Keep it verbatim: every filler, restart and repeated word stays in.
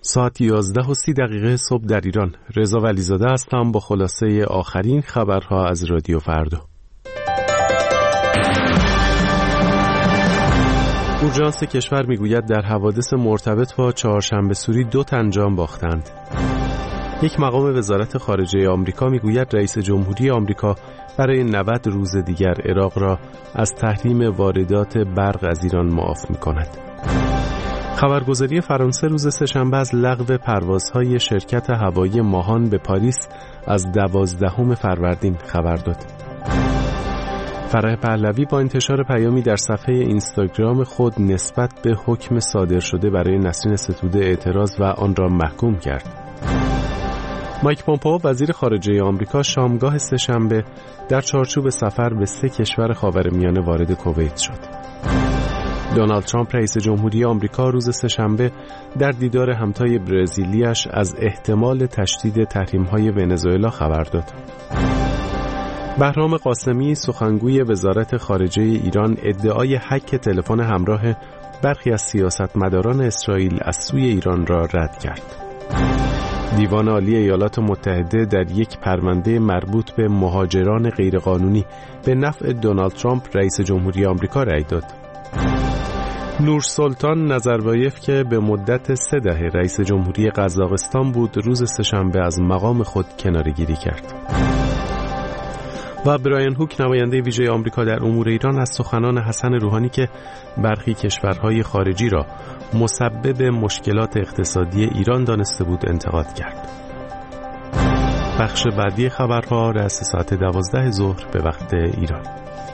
ساعت یازده و سی دقیقه صبح در ایران. رضا ولیزاده هستم با خلاصه آخرین خبرها از رادیو فردا. اورژانس کشور میگوید در حوادث مرتبط با چهارشنبه سوری دو تن جان باختند. یک مقام وزارت خارجه آمریکا میگوید رئیس جمهوری آمریکا برای نود روز دیگر عراق را از تحریم واردات برق از ایران معاف می‌کند. خبرگزاری فرانسه روز سه‌شنبه از لغو پروازهای شرکت هوایی ماهان به پاریس از دوازدهم فروردین خبر داد. فرح پهلوی با انتشار پیامی در صفحه اینستاگرام خود نسبت به حکم صادر شده برای نسرین ستوده اعتراض و آن را محکوم کرد. مایک پومپئو وزیر خارجه آمریکا شامگاه سه‌شنبه در چارچوب سفر به سه کشور خاورمیانه وارد کویت شد. دونالد ترامپ رئیس جمهوری آمریکا روز سه‌شنبه در دیدار همتای برزیلیش از احتمال تشدید تحریم‌های ونزوئلا خبر داد. بهرام قاسمی سخنگوی وزارت خارجه ایران ادعای هک تلفن همراه برخی از سیاستمداران اسرائیل از سوی ایران را رد کرد. دیوان عالی ایالات متحده در یک پرونده مربوط به مهاجران غیرقانونی به نفع دونالد ترامپ رئیس جمهوری آمریکا رأی داد. نورسلطان نظربایف که به مدت سه دهه رئیس جمهوری قزاقستان بود روز سه‌شنبه از مقام خود کناره‌گیری کرد. و براین هوک نماینده ویژه آمریکا در امور ایران از سخنان حسن روحانی که برخی کشورهای خارجی را مسبب مشکلات اقتصادی ایران دانسته بود انتقاد کرد. بخش بعدی خبرها رأس ساعت دوازده ظهر به وقت ایران.